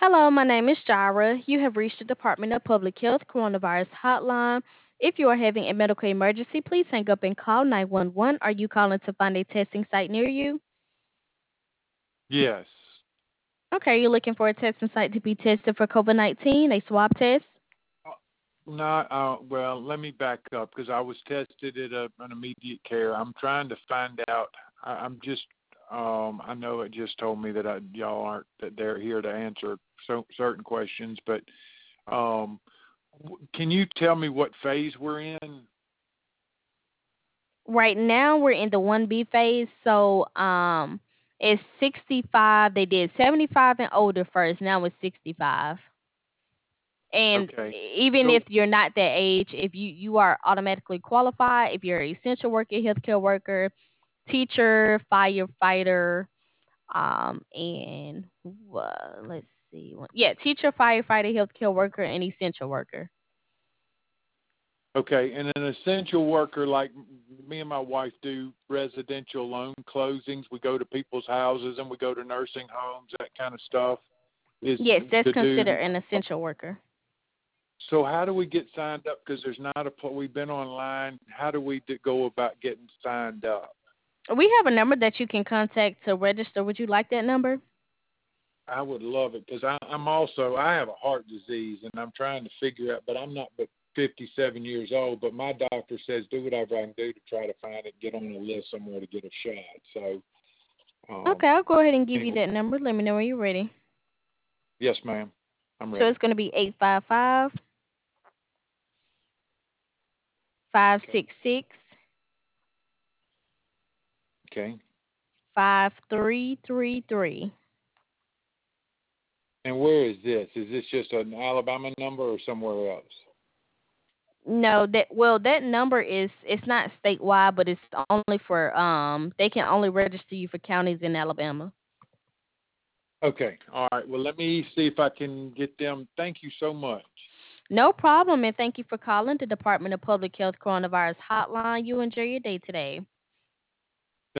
Hello, my name is Jara. You have reached the Department of Public Health Coronavirus Hotline. If you are having a medical emergency, please hang up and call 911. Are you calling to find a testing site near you? Yes. Okay, you're looking for a testing site to be tested for COVID 19, a swab test? Not well. Let me back up because I was tested at an immediate care. I'm trying to find out. I'm just. I know it just told me that y'all aren't that they're here to answer certain questions, but can you tell me what phase we're in? Right now, we're in the 1B phase, so it's 65. They did 75 and older first, now it's 65. And Okay. even if So you're not that age, if you are automatically qualified, if you're an essential worker, healthcare worker, teacher, firefighter, and let's see, yeah, teacher, firefighter, healthcare worker, and essential worker. okay, and an essential worker like me and my wife do residential loan closings. We go to people's houses and we go to nursing homes, that kind of stuff. Is Yes, that's to considered do. an essential worker. So how do we get signed up? Because there's not we've been online. How do we go about getting signed up? We have a number that you can contact to register. Would you like that number? I would love it because I'm also I have a heart disease and I'm trying to figure out, but I'm not but 57 years old. But my doctor says do whatever I can do to try to find it, get on the list somewhere to get a shot. So Okay, I'll go ahead and give you anyway, that number. Let me know when you're ready. yes, ma'am, I'm So ready. it's going to be 855 five Okay, six six okay. 5333. And where is this? Is this just an Alabama number or somewhere else? No, that number is it's not statewide, but it's only for they can only register you for counties in Alabama. Okay, all right. Well, let me see if I can get them. Thank you so much. No problem, and thank you for calling the Department of Public Health Coronavirus Hotline. You enjoy your day today.